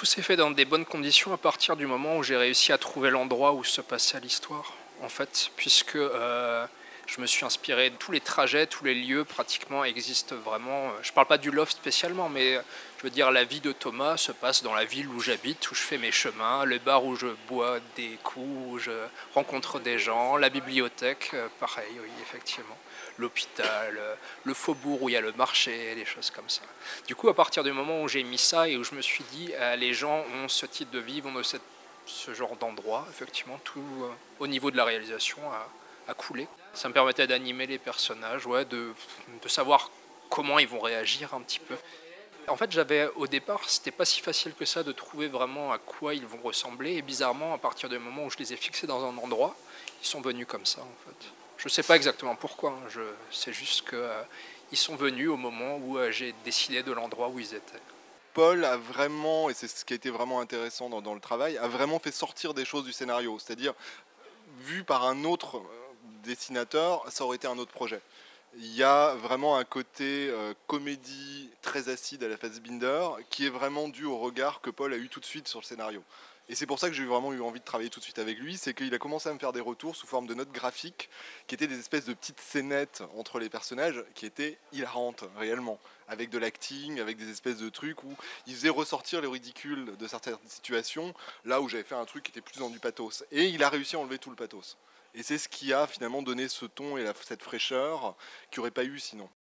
Tout s'est fait dans des bonnes conditions à partir du moment où j'ai réussi à trouver l'endroit où se passait l'histoire, en fait, puisque je me suis inspiré de tous les trajets, tous les lieux pratiquement existent vraiment. Je ne parle pas du loft spécialement, mais je veux dire la vie de Thomas se passe dans la ville où j'habite, où je fais mes chemins, les bars où je bois des coups, où je rencontre des gens, la bibliothèque, pareil, oui, effectivement, l'hôpital, le faubourg où il y a le marché, des choses comme ça. Du coup, à partir du moment où j'ai mis ça et où je me suis dit, les gens ont ce type de vie, ont ce genre d'endroit, effectivement, tout au niveau de la réalisation a coulé. Ça me permettait d'animer les personnages, ouais, de savoir comment ils vont réagir un petit peu. En fait, au départ, c'était pas si facile que ça de trouver vraiment à quoi ils vont ressembler. Et bizarrement, à partir du moment où je les ai fixés dans un endroit, ils sont venus comme ça, en fait. Je sais pas exactement pourquoi, hein. C'est juste que ils sont venus au moment où j'ai décidé de l'endroit où ils étaient. Paul a vraiment, et c'est ce qui a été vraiment intéressant dans le travail, a vraiment fait sortir des choses du scénario. C'est-à-dire, vu par un autre dessinateur, ça aurait été un autre projet. Il y a vraiment un côté comédie très acide à la Fassbinder qui est vraiment dû au regard que Paul a eu tout de suite sur le scénario. Et c'est pour ça que j'ai vraiment eu envie de travailler tout de suite avec lui, c'est qu'il a commencé à me faire des retours sous forme de notes graphiques qui étaient des espèces de petites scénettes entre les personnages qui étaient hilarantes réellement, avec de l'acting, avec des espèces de trucs où il faisait ressortir le ridicule de certaines situations, là où j'avais fait un truc qui était plus dans du pathos. Et il a réussi à enlever tout le pathos. Et c'est ce qui a finalement donné ce ton et cette fraîcheur qu'il n'y aurait pas eu sinon.